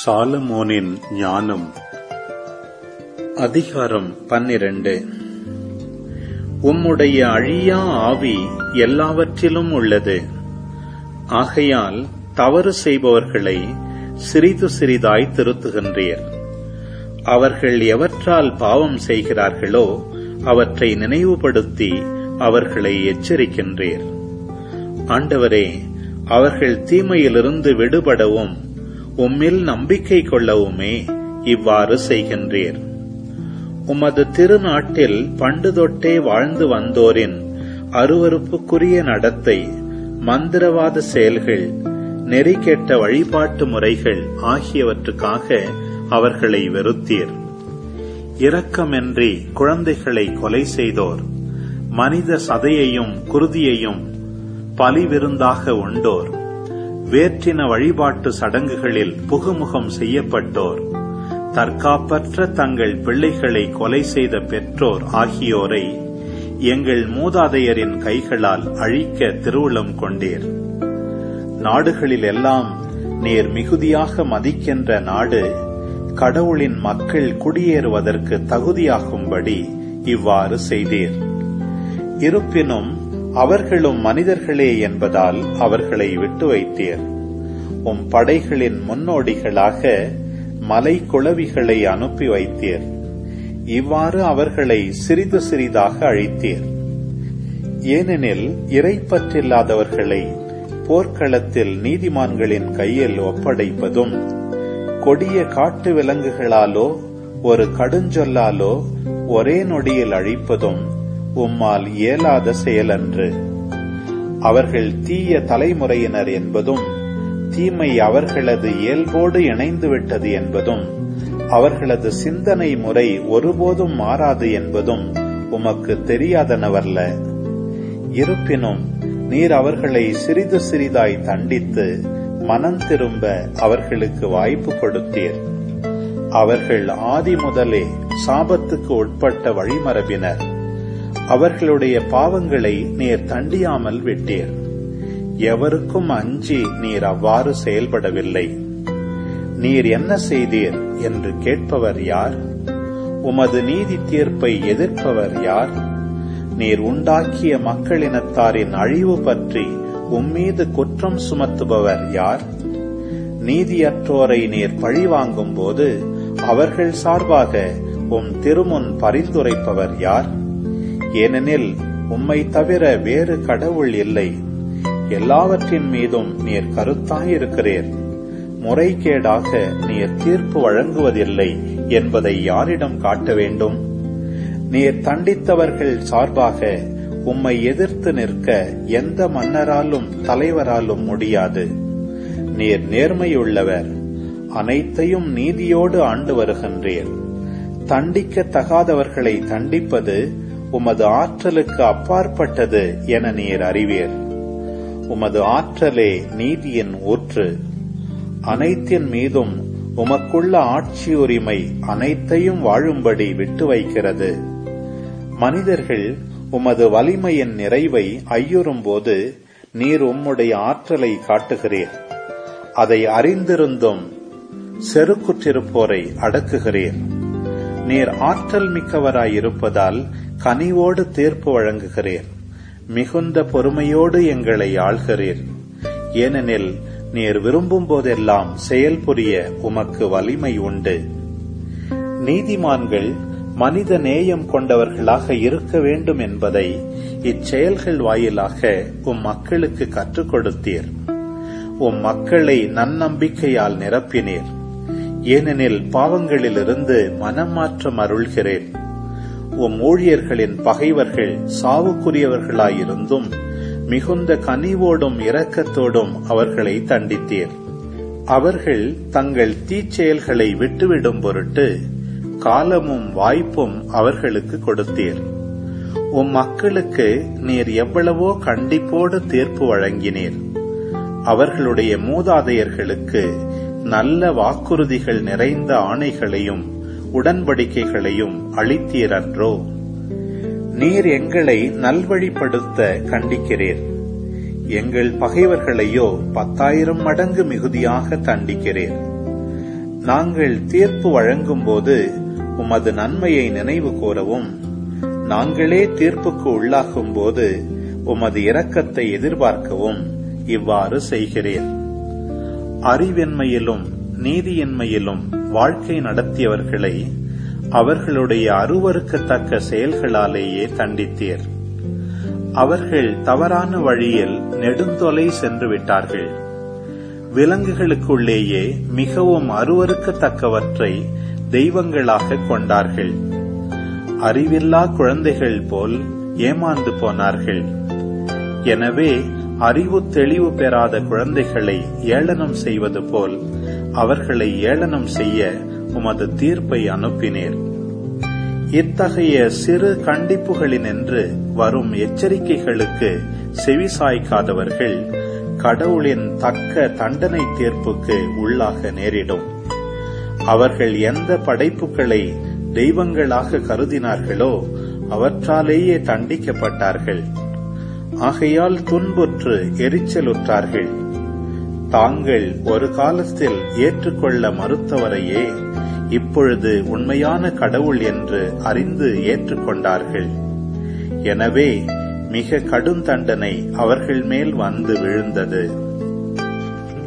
சாலமோனின் ஞானம். அதிகாரம் 12. உம்முடைய அழியா ஆவி எல்லாவற்றிலும் உள்ளது. ஆகையால் தவறு செய்பவர்களை சிறிது சிறிதாய் திருத்துகின்றீர். அவர்கள் எவற்றால் பாவம் செய்கிறார்களோ அவற்றை நினைவுபடுத்தி அவர்களை எச்சரிக்கின்றீர். ஆண்டவரே, அவர்கள் தீமையிலிருந்து விடுபடவும் உம்மில் நம்பிக்கை கொள்ளவுமே இவ்வாறு செய்கின்றீர். உமது திருநாட்டில் பண்டுதொட்டே வாழ்ந்து வந்தோரின் அருவருப்புக்குரிய நடத்தை, மந்திரவாத செயல்கள், நெறிகெட்ட வழிபாட்டு முறைகள் ஆகியவற்றுக்காக அவர்களை வெறுத்தீர். இரக்கமின்றி குழந்தைகளை கொலை செய்தோர், மனித சதையையும் குருதியையும் பலிவிருந்தாக உண்டோர், வேற்றின வழிபாட்டு சடங்குகளில் புகுமுகம் செய்யப்பட்டோர், தற்காப்பற்ற தங்கள் பிள்ளைகளை கொலை செய்த பெற்றோர் ஆகியோரை எங்கள் மூதாதையரின் கைகளால் அழிக்க திருவுளம் கொண்டீர். நாடுகளிலெல்லாம் நீர் மிகுதியாக மதிக்கின்ற நாடு கடவுளின் மக்கள் குடியேறுவதற்கு தகுதியாகும்படி இவ்வாறு செய்தீர். இருப்பினும் அவர்களும் மனிதர்களே என்பதால் அவர்களை விட்டு வைத்தீர். உம் படைகளின் முன்னோடிகளாக மலை குளவிகளை அனுப்பி வைத்தீர். இவ்வாறு அவர்களை சிறிது சிறிதாக அழித்தீர். ஏனெனில் இறைப்பற்றில்லாதவர்களை போர்க்களத்தில் நீதிமான்களின் கையில் ஒப்படைப்பதும், கொடிய காட்டு விலங்குகளாலோ ஒரு கடுஞ்சொல்லாலோ ஒரே நொடியில் அழிப்பதும் உம்மால் இயலாத செயலன்று. அவர்கள் தீய தலைமுறையினர் என்பதும், தீமை அவர்களது இயல்போடு இணைந்துவிட்டது என்பதும், அவர்களது சிந்தனை முறை ஒருபோதும் மாறாது என்பதும் உமக்கு தெரியாதனவல்ல. இருப்பினும் நீர் அவர்களை சிறிது சிறிதாய் தண்டித்து மனம் திரும்ப அவர்களுக்கு வாய்ப்பு கொடுத்தீர். அவர்கள் ஆதி முதலே சாபத்துக்கு உட்பட்ட வழிமரபினர். அவர்களுடைய பாவங்களை நீர் தண்டியாமல் விட்டீர். எவருக்கும் அஞ்சி நீர் அவ்வாறு செயல்படவில்லை. நீர் என்ன செய்தீர் என்று கேட்பவர் யார்? உமது நீதி தீர்ப்பை எதிர்ப்பவர் யார்? நீர் உண்டாக்கிய மக்களினத்தாரின் அழிவு பற்றி உம்மீது குற்றம் சுமத்துபவர் யார்? நீதியற்றோரை நீர் பழிவாங்கும் போது அவர்கள் சார்பாக உம் திருமுன் பரிந்துரைப்பவர் யார்? ஏனெனில் உம்மை தவிர வேறு கடவுள் இல்லை. எல்லாவற்றின் மீதும் நீர் கருத்தாயிருக்கிறீர். முறைகேடாக நீர் தீர்ப்பு வழங்குவதில்லை என்பதை யாரிடம் காட்ட வேண்டும்? நீர் தண்டித்தவர்கள் சார்பாக உம்மை எதிர்த்து நிற்க எந்த மன்னராலும் தலைவராலும் முடியாது. நீர் நேர்மையுள்ளவர், அனைத்தையும் நீதியோடு ஆண்டு வருகின்றீர். தண்டிக்க தகாதவர்களை தண்டிப்பது உமது ஆற்றலுக்கு அப்பாற்பட்டது என நீர் அறிவீர். உமது ஆற்றலே நீதியின் ஊற்று. அனைத்தின் மீதும் உமக்குள்ள ஆட்சி உரிமை அனைத்தையும் வாழும்படி விட்டு வைக்கிறது. மனிதர்கள் உமது வலிமையின் நிறைவை ஐயுறும்போது நீர் உம்முடைய ஆற்றலை காட்டுகிறீர். அதை அறிந்திருந்தும் செருக்குற்றிருப்போரை அடக்குகிறீர். நீர் ஆற்றல் மிக்கவராயிருப்பதால் கனிவோடு தீர்ப்பு வழங்குகிறீர். மிகுந்த பொறுமையோடு எங்களை ஆள்கிறீர். ஏனெனில் நீர் விரும்பும் போதெல்லாம் செயல்புரிய உமக்கு வலிமை உண்டு. நீதிமான்கள் மனித நேயம் கொண்டவர்களாக இருக்க வேண்டும் என்பதை இச்செயல்கள் வாயிலாக உம் மக்களுக்கு கற்றுக் கொடுத்தீர். உம் மக்களை நன்னம்பிக்கையால் நிரப்பினீர். ஏனெனில் பாவங்களிலிருந்து மனமாற்றம் அருள்கிறேன். உம் ஊழியர்களின் பகைவர்கள் சாவுக்குரியவர்களாயிருந்தும் மிகுந்த கனிவோடும் இரக்கத்தோடும் அவர்களை தண்டித்தீர். அவர்கள் தங்கள் தீச்செயல்களை விட்டுவிடும் பொருட்டு காலமும் வாய்ப்பும் அவர்களுக்கு கொடுத்தீர். உம் மக்களுக்கு நீர் எவ்வளவோ கண்டிப்போடு தீர்ப்பு வழங்கினீர். அவர்களுடைய மூதாதையர்களுக்கு நல்ல வாக்குறுதிகள் நிறைந்த ஆணைகளையும் உடன்படிக்கைகளையும் அளித்தீரன்றோ? நீர் எங்களை நல்வழிப்படுத்த கண்டிக்கிறீர். எங்கள் பகைவர்களையோ 10,000 மடங்கு மிகுதியாக தண்டிக்கிறீர். நாங்கள் தீர்ப்பு வழங்கும்போது உமது நன்மையை நினைவு கூறவும், நாங்களே தீர்ப்புக்கு உள்ளாகும் போது உமது இரக்கத்தை எதிர்பார்க்கவும் இவ்வாறு செய்கிறீர். அறிவின்மையிலும் நீதியின்மையிலும் வாழ்க்கை நடத்தியவர்களை அவர்களுடைய அருவருக்கத்தக்க செயல்களாலேயே தண்டித்தீர். அவர்கள் தவறான வழியில் நெடுந்தொலை சென்று விட்டார்கள். விலங்குகளுக்குள்ளேயே மிகவும் அருவருக்கத்தக்கவற்றை தெய்வங்களாக கொண்டார்கள். அறிவில்லா குழந்தைகள் போல் ஏமாந்து போனார்கள். எனவே அறிவு தெளிவு பெறாத குழந்தைகளை ஏளனம் செய்வது போல் அவர்களை ஏளனம் செய்ய உமது தீர்ப்பை அனுப்பினீர். இத்தகைய சிறு கண்டிப்புகளினின்று வரும் எச்சரிக்கைகளுக்கு செவிசாய்க்காதவர்கள் கடவுளின் தக்க தண்டனை தீர்ப்புக்கு உள்ளாக நேரிடும். அவர்கள் எந்த படைப்புகளை தெய்வங்களாக கருதினார்களோ அவற்றாலேயே தண்டிக்கப்பட்டார்கள். ஆகையால் துன்புற்று எரிச்சலுற்றார்கள். தாங்கள் ஒரு காலத்தில் ஏற்றுக்கொள்ள மறுத்தவரையே இப்பொழுது உண்மையான கடவுள் என்று அறிந்து ஏற்றுக்கொண்டார்கள். எனவே மிக கடும் தண்டனை அவர்கள் மேல் வந்து விழுந்தது.